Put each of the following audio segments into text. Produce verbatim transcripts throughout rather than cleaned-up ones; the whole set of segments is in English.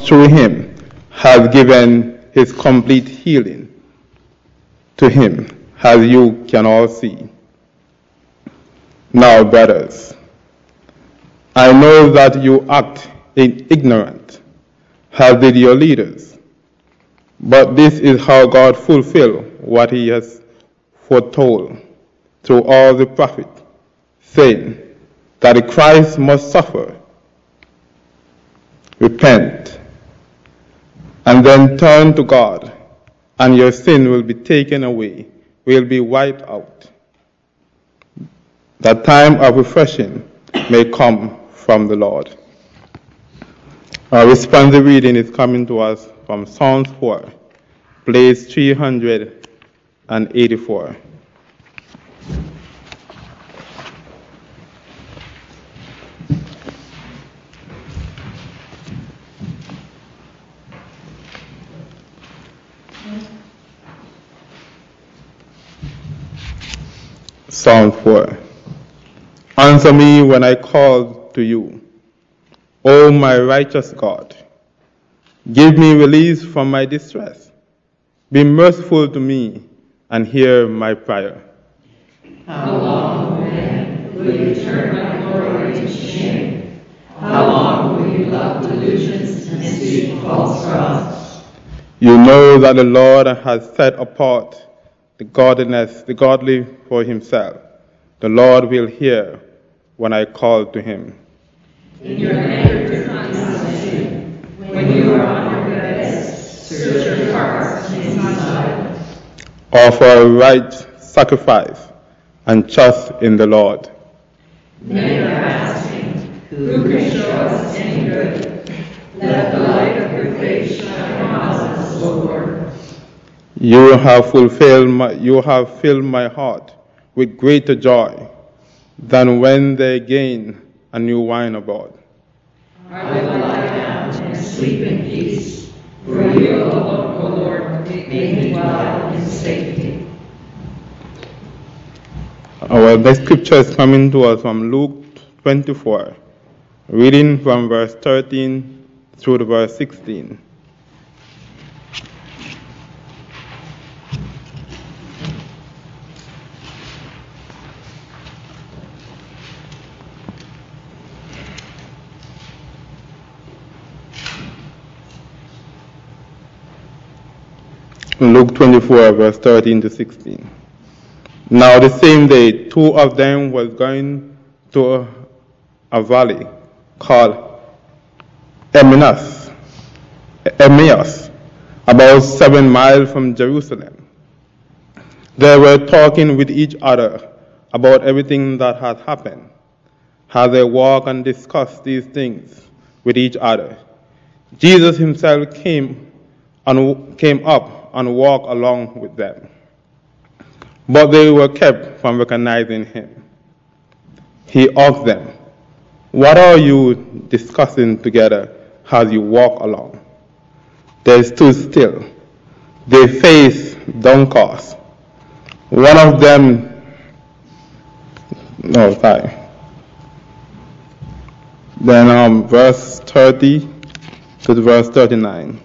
through him has given his complete healing to him, as you can all see. Now, brothers, I know that you act in ignorant, as did your leaders. But this is how God fulfilled what he has foretold through all the prophets, saying that the Christ must suffer, repent, and then turn to God, and your sin will be taken away, will be wiped out. That time of refreshing may come from the Lord. Our responsive reading is coming to us from Psalms four, page three hundred eighty-four. Psalm four. Answer me when I call to you, O my righteous God. Give me release from my distress. Be merciful to me and hear my prayer. How long, then, will you turn my glory to shame? How long will you love delusions and speak false gods? You know that the Lord has set apart the godliness, the godly for himself. The Lord will hear when I call to him. In your anger condescension, when you are on your beds, search your hearts in silence. Offer a right sacrifice and trust in the Lord. Many are asking, who can show us any good? Let the light of your face shine on us, Lord. You have fulfilled my, you have filled my heart with greater joy than when they gain a new wine aboard. I will lie down and sleep in peace, for you alone, O Lord, make me dwell in safety. Our next scripture is coming to us from Luke twenty-four, reading from verse thirteen through to verse sixteen. Luke twenty-four, verse thirteen to sixteen. Now the same day, two of them was going to a, a valley called Emmaus, Emmaus, about seven miles from Jerusalem. They were talking with each other about everything that had happened. As they walked and discussed these things with each other, Jesus himself came and came up and walked along with them. But they were kept from recognizing him. He asked them, "What are you discussing together as you walk along?" They stood still, their face downcast. One of them, no, sorry. Then um, verse thirty to verse thirty-nine.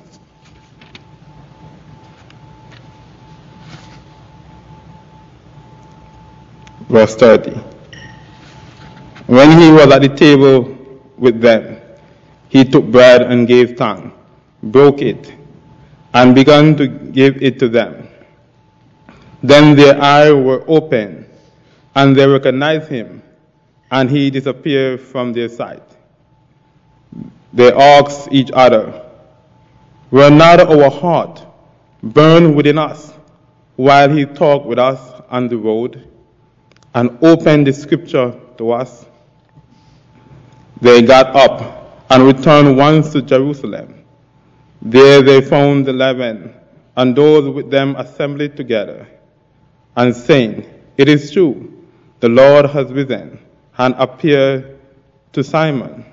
Verse thirty. When he was at the table with them, he took bread and gave thanks, broke it, and began to give it to them. Then their eyes were opened, and they recognized him, and he disappeared from their sight. They asked each other, "Were not our heart burned within us while he talked with us on the road and opened the scripture to us?" They got up and returned once to Jerusalem. There they found the eleven and those with them assembled together, and saying, "It is true, the Lord has risen and appeared to Simon."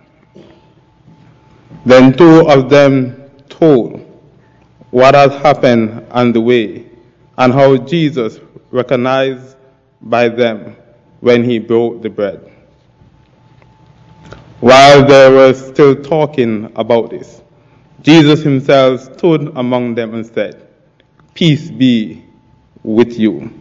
Then two of them told what had happened on the way, and how Jesus recognized by them when he broke the bread. While they were still talking about this, Jesus himself stood among them and said, "Peace be with you."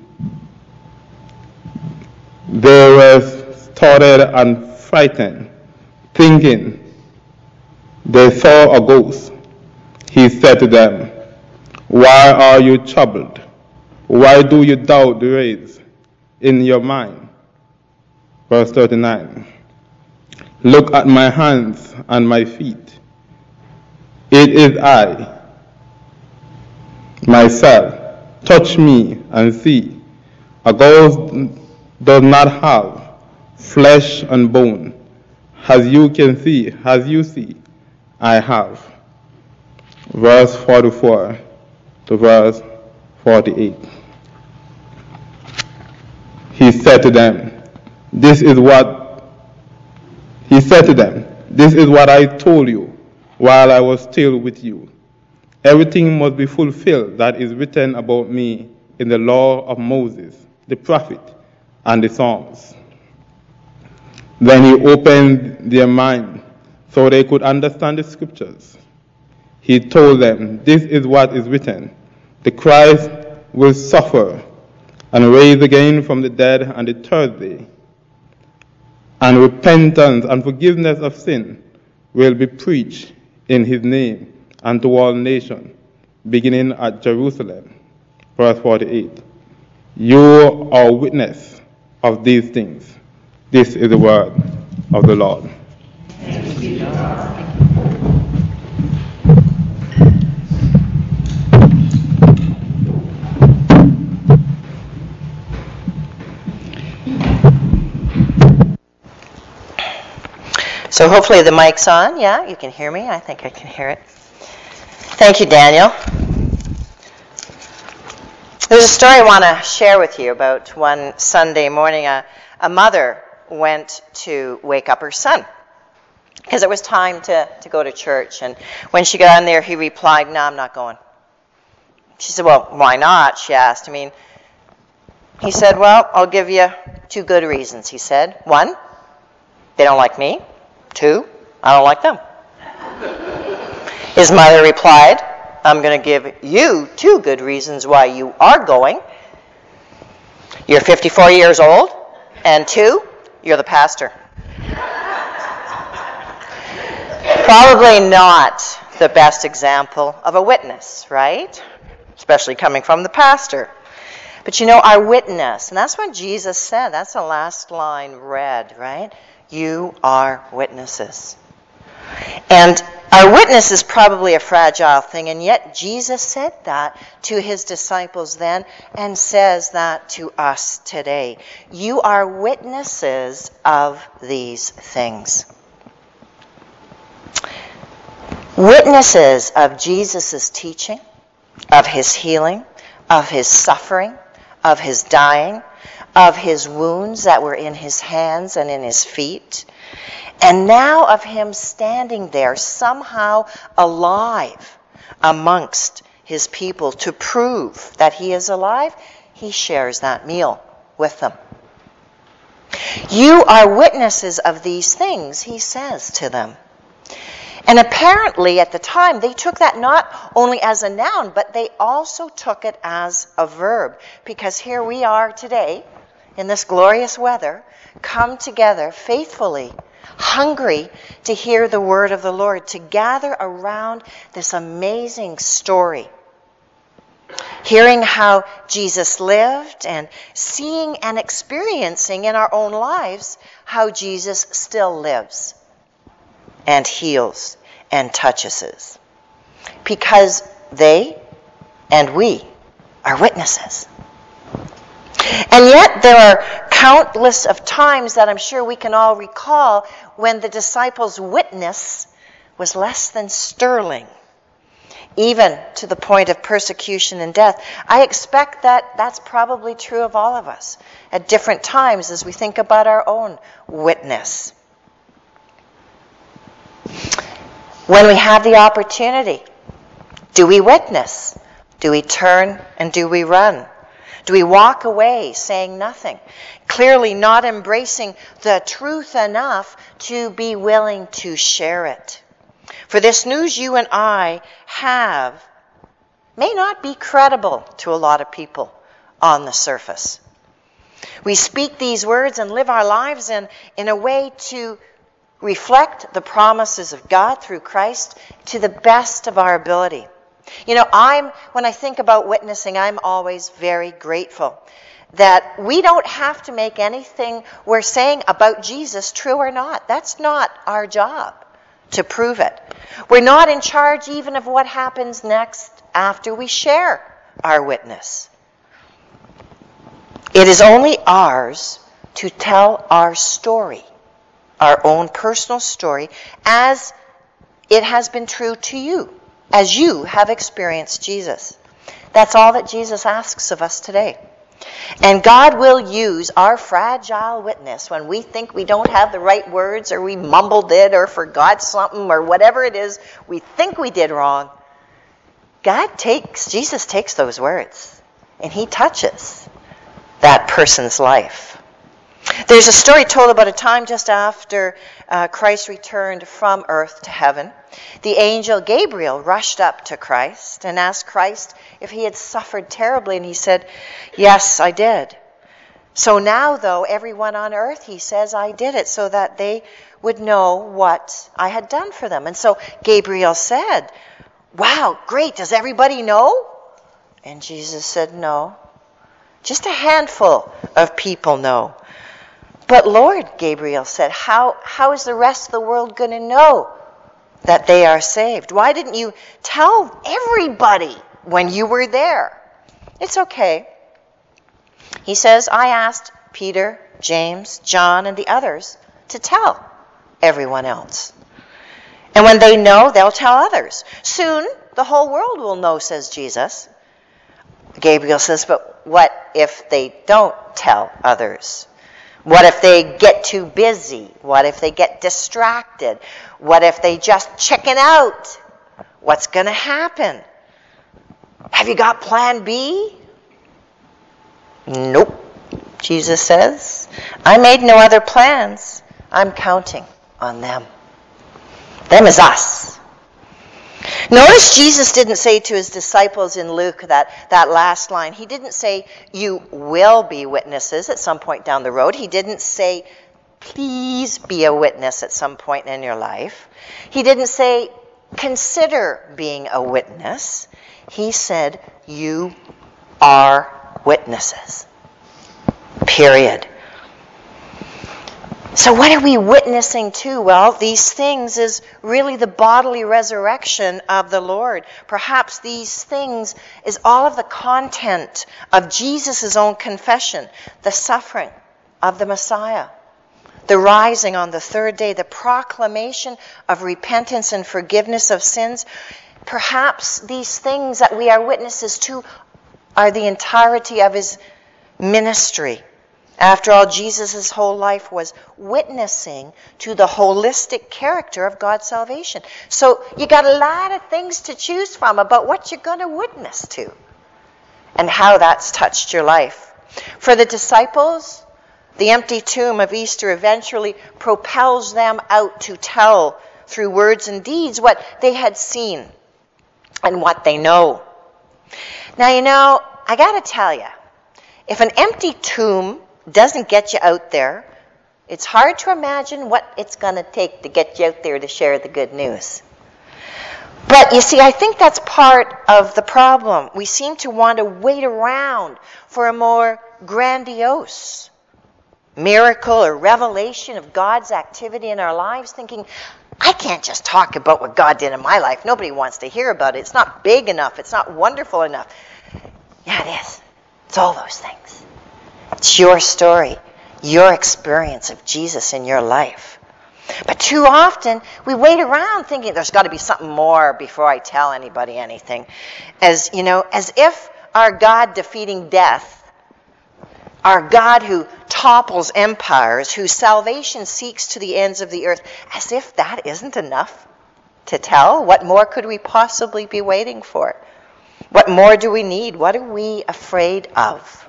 They were startled and frightened, thinking they saw a ghost. He said to them, "Why are you troubled? Why do you doubt the ways in your mind?" Verse thirty-nine. "Look at my hands and my feet. It is I, myself. Touch me and see. A ghost does not have flesh and bone, as you can see, as you see, I have." Verse forty-four to verse forty-eight. He said to them, This is what he said to them, "This is what I told you while I was still with you. Everything must be fulfilled that is written about me in the law of Moses, the prophet, and the Psalms." Then he opened their mind so they could understand the scriptures. He told them, "This is what is written. The Christ will suffer and rise again from the dead on the third day. And repentance and forgiveness of sin will be preached in his name unto all nations, beginning at Jerusalem." Verse forty-eight. "You are witness of these things." This is the word of the Lord. Thanks be to God. So hopefully the mic's on. Yeah, you can hear me. I think I can hear it. Thank you, Daniel. There's a story I want to share with you about one Sunday morning. A, a mother went to wake up her son because it was time to, to go to church. And when she got in there, he replied, "No, I'm not going." She said, "Well, why not?" she asked. I mean, he said, "Well, I'll give you two good reasons," he said. "One, they don't like me. Two, I don't like them." His mother replied, "I'm going to give you two good reasons why you are going. You're fifty-four years old, and two, you're the pastor." Probably not the best example of a witness, right? Especially coming from the pastor. But you know, our witness, and that's what Jesus said. That's the last line read, right? You are witnesses. And our witness is probably a fragile thing, and yet Jesus said that to his disciples then and says that to us today. You are witnesses of these things. Witnesses of Jesus' teaching, of his healing, of his suffering, of his dying, of his wounds that were in his hands and in his feet, and now of him standing there somehow alive amongst his people to prove that he is alive. He shares that meal with them. You are witnesses of these things, he says to them. And apparently at the time, they took that not only as a noun, but they also took it as a verb. Because here we are today, in this glorious weather, come together faithfully, hungry to hear the word of the Lord, to gather around this amazing story. Hearing how Jesus lived and seeing and experiencing in our own lives how Jesus still lives and heals and touches us. Because they and we are witnesses. And yet there are countless of times that I'm sure we can all recall when the disciples' witness was less than sterling, even to the point of persecution and death. I expect that that's probably true of all of us at different times as we think about our own witness. When we have the opportunity, do we witness? Do we turn and do we run? Do we walk away saying nothing? Clearly not embracing the truth enough to be willing to share it. For this news you and I have may not be credible to a lot of people on the surface. We speak these words and live our lives in, in a way to reflect the promises of God through Christ to the best of our ability. You know, I'm when I think about witnessing, I'm always very grateful that we don't have to make anything we're saying about Jesus true or not. That's not our job to prove it. We're not in charge even of what happens next after we share our witness. It is only ours to tell our story, our own personal story, as it has been true to you, as you have experienced Jesus. That's all that Jesus asks of us today. And God will use our fragile witness when we think we don't have the right words, or we mumbled it, or forgot something, or whatever it is we think we did wrong. God takes, Jesus takes those words, and he touches that person's life. There's a story told about a time just after uh, Christ returned from earth to heaven. The angel Gabriel rushed up to Christ and asked Christ if he had suffered terribly, and he said, "Yes, I did. So now, though, everyone on earth," he says, "I did it so that they would know what I had done for them." And so Gabriel said, "Wow, great. Does everybody know?" And Jesus said, "No. Just a handful of people know." "But Lord," Gabriel said, how, how is the rest of the world going to know that they are saved? Why didn't you tell everybody when you were there?" "It's okay." He says, "I asked Peter, James, John, and the others to tell everyone else. And when they know, they'll tell others. Soon, the whole world will know," says Jesus. Gabriel says, "But what if they don't tell others? What if they get too busy? What if they get distracted? What if they just chicken out? What's going to happen? Have you got plan B?" "Nope," Jesus says. "I made no other plans. I'm counting on them." Them is us. Notice Jesus didn't say to his disciples in Luke that, that last line. He didn't say, "You will be witnesses" at some point down the road. He didn't say, "Please be a witness" at some point in your life. He didn't say, "Consider being a witness." He said, "You are witnesses." Period. So what are we witnessing to? Well, these things is really the bodily resurrection of the Lord. Perhaps these things is all of the content of Jesus' own confession, the suffering of the Messiah, the rising on the third day, the proclamation of repentance and forgiveness of sins. Perhaps these things that we are witnesses to are the entirety of his ministry. After all, Jesus' whole life was witnessing to the holistic character of God's salvation. So you got a lot of things to choose from about what you're going to witness to and how that's touched your life. For the disciples, the empty tomb of Easter eventually propels them out to tell through words and deeds what they had seen and what they know. Now, you know, I got to tell you, if an empty tomb doesn't get you out there, it's hard to imagine what it's going to take to get you out there to share the good news. But you see, I think that's part of the problem. We seem to want to wait around for a more grandiose miracle or revelation of God's activity in our lives, thinking, I can't just talk about what God did in my life. Nobody wants to hear about it. It's not big enough. It's not wonderful enough. Yeah, it is. It's all those things. It's your story, your experience of Jesus in your life. But too often, we wait around thinking there's got to be something more before I tell anybody anything. As, you know, as if our God defeating death, our God who topples empires, whose salvation seeks to the ends of the earth, as if that isn't enough to tell. What more could we possibly be waiting for? What more do we need? What are we afraid of?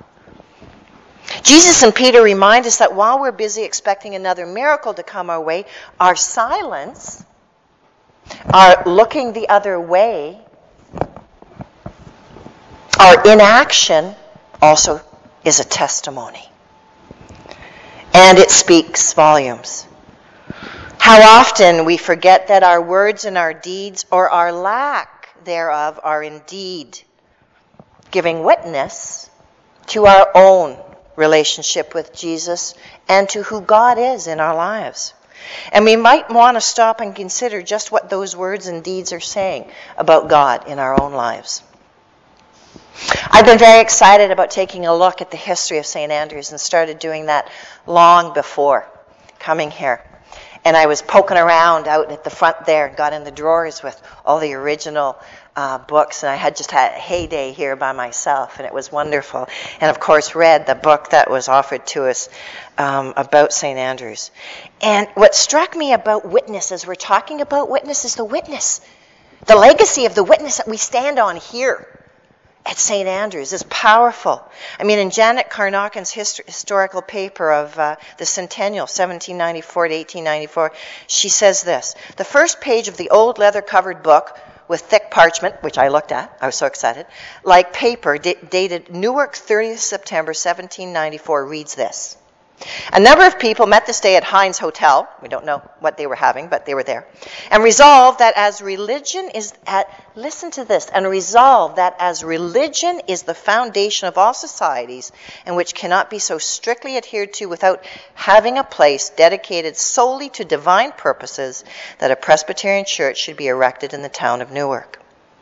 Jesus and Peter remind us that while we're busy expecting another miracle to come our way, our silence our looking the other way, our inaction also is a testimony. And it speaks volumes. How often we forget that our words and our deeds, or our lack thereof, are indeed giving witness to our own relationship with Jesus and to who God is in our lives. And we might want to stop and consider just what those words and deeds are saying about God in our own lives. I've been very excited about taking a look at the history of Saint Andrews and started doing that long before coming here. And I was poking around out at the front there and got in the drawers with all the original uh, books. And I had just had a heyday here by myself, and it was wonderful. And, of course, read the book that was offered to us um, about Saint Andrews. And what struck me about witness, as we're talking about witness, is the witness. The legacy of the witness that we stand on here at Saint Andrews is powerful. I mean, in Janet Carnochan's hist- historical paper of uh, the Centennial, seventeen ninety-four to eighteen ninety-four, she says this: the first page of the old leather-covered book with thick parchment, which I looked at, I was so excited, like paper, d- dated Newark, thirtieth September, seventeen ninety-four, reads this: a number of people met this day at Heinz Hotel. We don't know what they were having, but they were there. And resolved that as religion is at, listen to this, and resolved that as religion is the foundation of all societies, and which cannot be so strictly adhered to without having a place dedicated solely to divine purposes, that a Presbyterian church should be erected in the town of Newark.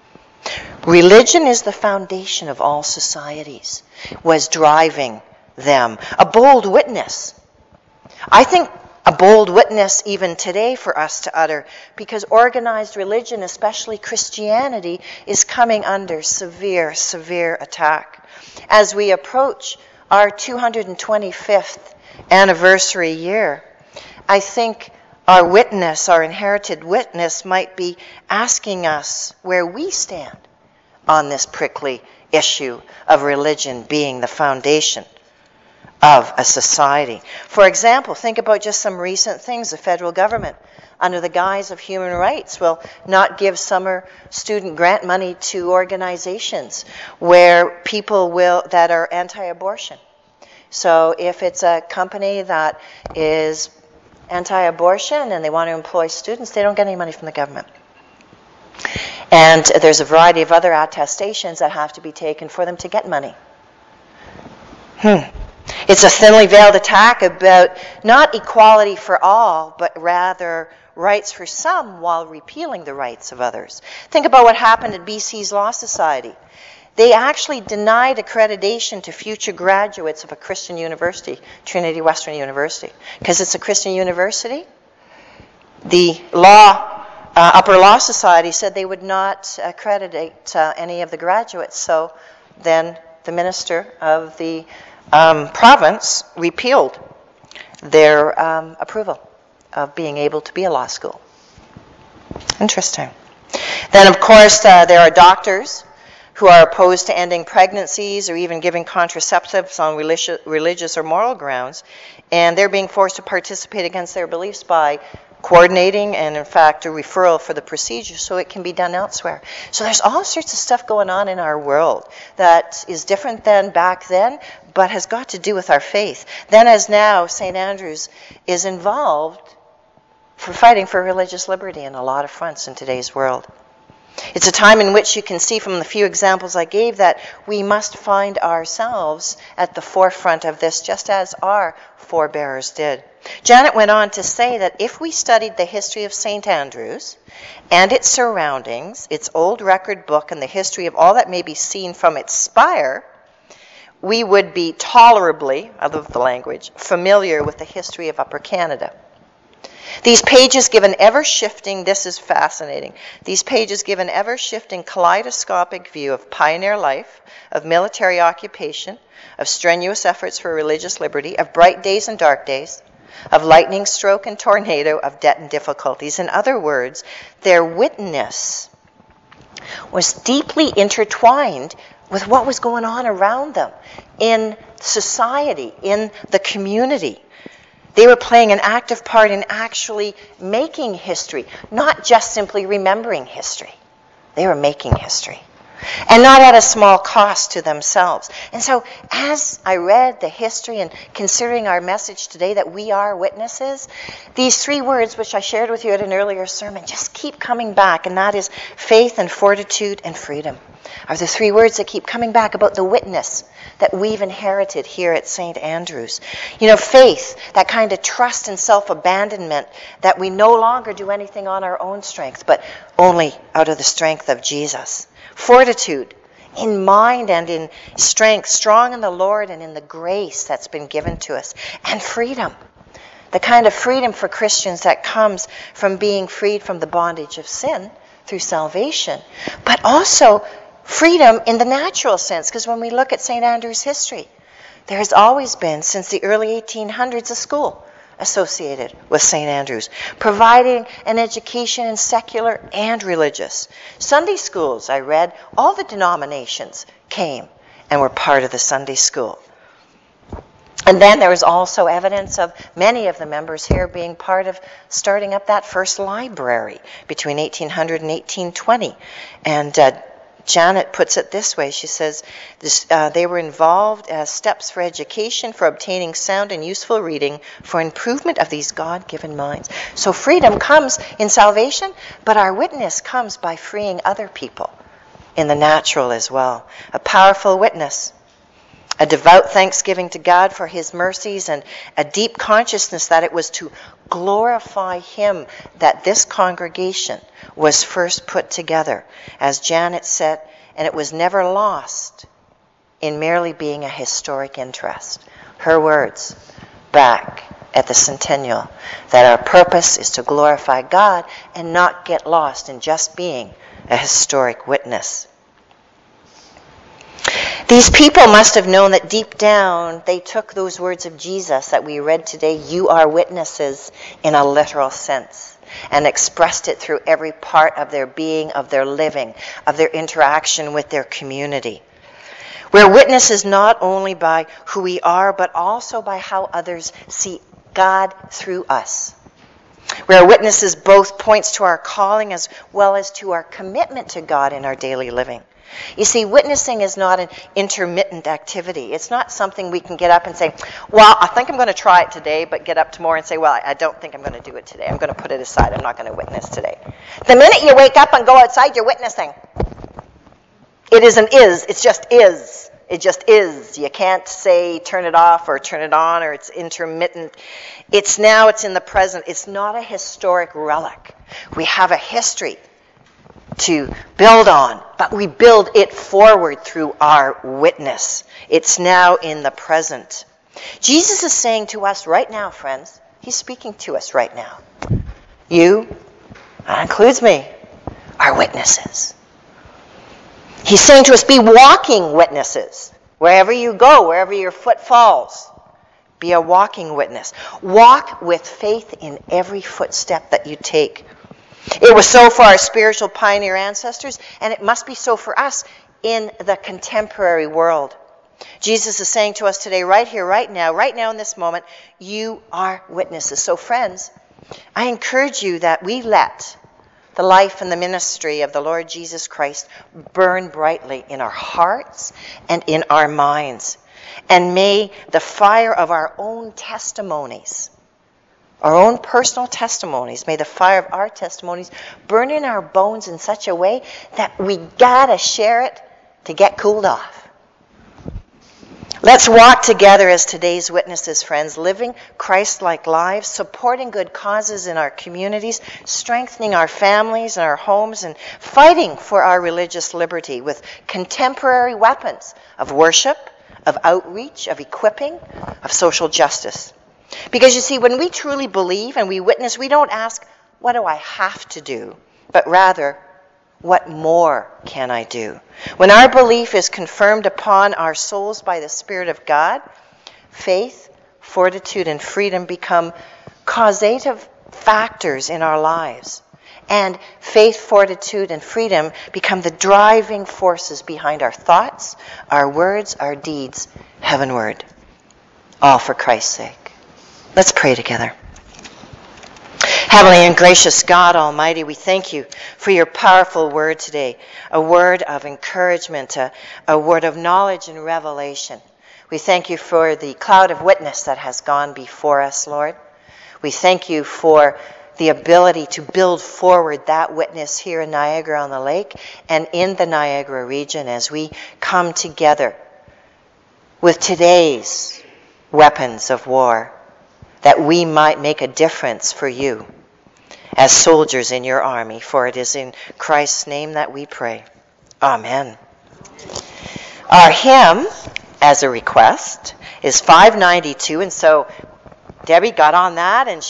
Religion is the foundation of all societies, was driving them. A bold witness. I think a bold witness even today for us to utter, because organized religion, especially Christianity, is coming under severe, severe attack. As we approach our two hundred twenty-fifth anniversary year, I think our witness, our inherited witness, might be asking us where we stand on this prickly issue of religion being the foundation of a society. For example, think about just some recent things. The federal government, under the guise of human rights, will not give summer student grant money to organizations where people will that are anti-abortion. So if it's a company that is anti-abortion and they want to employ students, they don't get any money from the government. And there's a variety of other attestations that have to be taken for them to get money. Hmm. It's a thinly veiled attack about not equality for all, but rather rights for some while repealing the rights of others. Think about what happened at B C's Law Society. They actually denied accreditation to future graduates of a Christian university, Trinity Western University. Because it's a Christian university, the law, uh, Upper Law Society said they would not accredit uh, any of the graduates. So then the minister of the Um, province repealed their um, approval of being able to be a law school. Interesting. Then, of course, uh, there are doctors who are opposed to ending pregnancies or even giving contraceptives on religious, religious or moral grounds, and they're being forced to participate against their beliefs by coordinating and, in fact, a referral for the procedure so it can be done elsewhere. So there's all sorts of stuff going on in our world that is different than back then, but has got to do with our faith. Then as now, Saint Andrews is involved for fighting for religious liberty in a lot of fronts in today's world. It's a time in which you can see from the few examples I gave that we must find ourselves at the forefront of this, just as our forebears did. Janet went on to say that if we studied the history of Saint Andrews and its surroundings, its old record book, and the history of all that may be seen from its spire, we would be tolerably, I love the language, familiar with the history of Upper Canada. These pages give an ever-shifting, this is fascinating, these pages give an ever-shifting kaleidoscopic view of pioneer life, of military occupation, of strenuous efforts for religious liberty, of bright days and dark days, of lightning stroke and tornado, of debt and difficulties. In other words, their witness was deeply intertwined with what was going on around them in society, in the community. They were playing an active part in actually making history, not just simply remembering history. They were making history. And not at a small cost to themselves. And so as I read the history and considering our message today that we are witnesses, these three words which I shared with you at an earlier sermon just keep coming back, and that is faith and fortitude and freedom are the three words that keep coming back about the witness that we've inherited here at Saint Andrew's. You know, faith, that kind of trust and self-abandonment that we no longer do anything on our own strength, but only out of the strength of Jesus. Fortitude, in mind and in strength, strong in the Lord and in the grace that's been given to us. And freedom, the kind of freedom for Christians that comes from being freed from the bondage of sin through salvation, but also freedom in the natural sense, because when we look at Saint Andrew's history, there has always been, since the early eighteen hundreds, a school associated with Saint Andrew's, providing an education in secular and religious. Sunday schools, I read, all the denominations came and were part of the Sunday school. And then there was also evidence of many of the members here being part of starting up that first library between eighteen hundred and eighteen twenty. And uh, Janet puts it this way. She says this, uh, they were involved as steps for education, for obtaining sound and useful reading, for improvement of these God-given minds. So freedom comes in salvation, but our witness comes by freeing other people in the natural as well. A powerful witness, a devout thanksgiving to God for his mercies, and a deep consciousness that it was to glorify him that this congregation was first put together. As Janet said, and it was never lost in merely being a historic interest. Her words back at the centennial, that our purpose is to glorify God and not get lost in just being a historic witness. These people must have known that deep down they took those words of Jesus that we read today, you are witnesses, in a literal sense, and expressed it through every part of their being, of their living, of their interaction with their community. We're witnesses not only by who we are, but also by how others see God through us. We're witnesses both points to our calling as well as to our commitment to God in our daily living. You see, witnessing is not an intermittent activity. It's not something we can get up and say, well, I think I'm going to try it today, but get up tomorrow and say, well, I don't think I'm going to do it today. I'm going to put it aside. I'm not going to witness today. The minute you wake up and go outside, you're witnessing. It isn't is. It's just is. It just is. You can't say turn it off or turn it on, or it's intermittent. It's now, it's in the present. It's not a historic relic. We have a history to build on, but we build it forward through our witness. It's now in the present. Jesus is saying to us right now, friends, he's speaking to us right now. You, that includes me, are witnesses. He's saying to us, be walking witnesses. Wherever you go, wherever your foot falls, be a walking witness. Walk with faith in every footstep that you take. It was so for our spiritual pioneer ancestors, and it must be so for us in the contemporary world. Jesus is saying to us today, right here, right now, right now in this moment, you are witnesses. So friends, I encourage you that we let the life and the ministry of the Lord Jesus Christ burn brightly in our hearts and in our minds. And may the fire of our own testimonies, our own personal testimonies, may the fire of our testimonies burn in our bones in such a way that we gotta share it to get cooled off. Let's walk together as today's witnesses, friends, living Christ-like lives, supporting good causes in our communities, strengthening our families and our homes, and fighting for our religious liberty with contemporary weapons of worship, of outreach, of equipping, of social justice. Because you see, when we truly believe and we witness, we don't ask, what do I have to do? But rather, what more can I do? When our belief is confirmed upon our souls by the Spirit of God, faith, fortitude, and freedom become causative factors in our lives. And faith, fortitude, and freedom become the driving forces behind our thoughts, our words, our deeds, heavenward. All for Christ's sake. Let's pray together. Heavenly and gracious God Almighty, we thank you for your powerful word today, a word of encouragement, a, a word of knowledge and revelation. We thank you for the cloud of witness that has gone before us, Lord. We thank you for the ability to build forward that witness here in Niagara-on-the-Lake and in the Niagara region as we come together with today's weapons of war, that we might make a difference for you as soldiers in your army. For it is in Christ's name that we pray. Amen. Our hymn, as a request, is five ninety-two, and so Debbie got on that and she